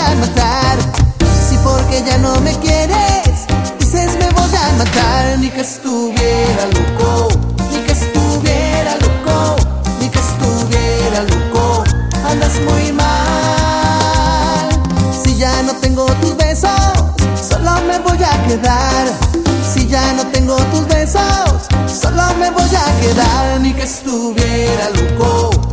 a matar. Si porque ya no me quieres, dices me voy a matar. Ni que estuviera loco, ni que estuviera loco, ni que estuviera loco. Andas muy mal. Si ya no tengo tus besos, solo me voy a quedar. Si ya no tengo tus besos, solo me voy a quedar. Ni que estuviera loco,